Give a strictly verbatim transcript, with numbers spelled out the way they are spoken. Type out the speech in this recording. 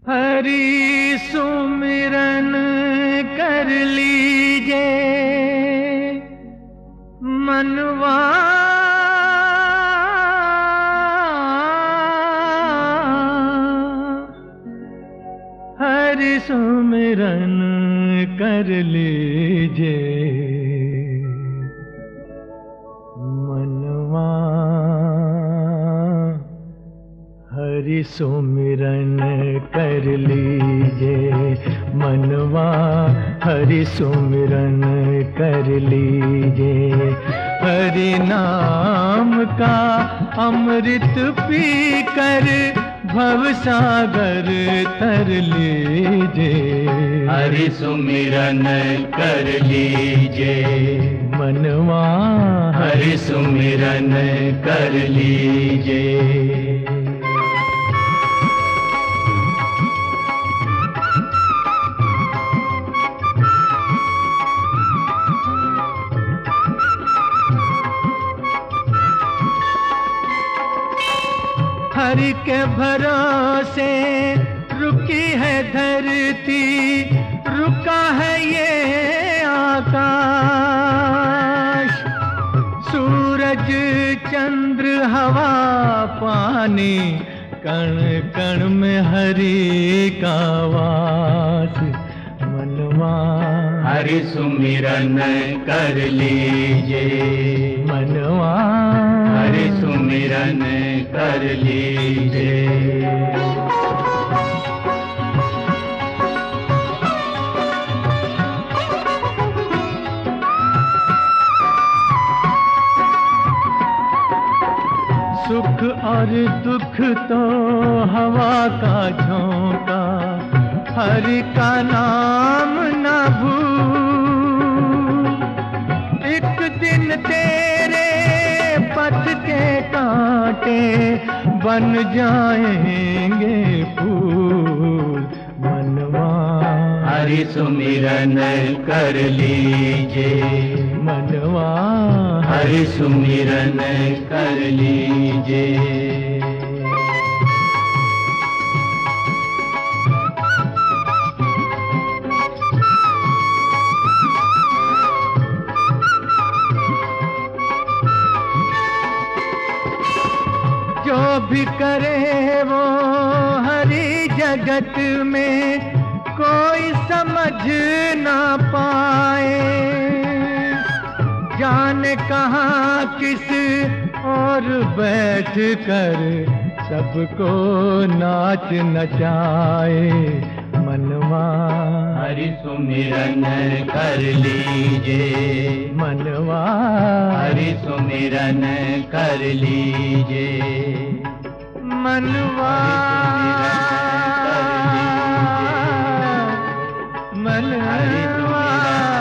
हरि सुमिरन कर लीजे मनवा हरि सुमिरन कर लीजे मनवा हरि सुमिरन कर लीजे मनवा हरि सुमिरन कर लीजे। हरि नाम का अमृत पी कर भवसागर तर लीजे। हरि सुमिरन कर लीजे मनवा हरि सुमिरन कर लीजे। हरि के भरोसे रुकी है धरती, रुका है ये आकाश। सूरज चंद्र हवा पानी कण कण में हरि का वास। मनवा हरि सुमिरन कर लीजे मनवा हरि सुमिरन कर लीजे। सुख और दुख तो हवा का झोंका, हरि का नाम न भूल। एक दिन तेरे पथ के कांटे बन जाएंगे फूल। मनवा हरि सुमिरन कर लीजे मनवा हरि सुमिरन कर लीजे। जो भी करे वो हरि जगत में कोई समझ ना पाए। जाने कहाँ किस और बैठ कर सबको नाच नचाए। मनवा हरि सुमिरन कर लीजे मनवा हरि सुमिरन कर लीजे। मनवा मनवा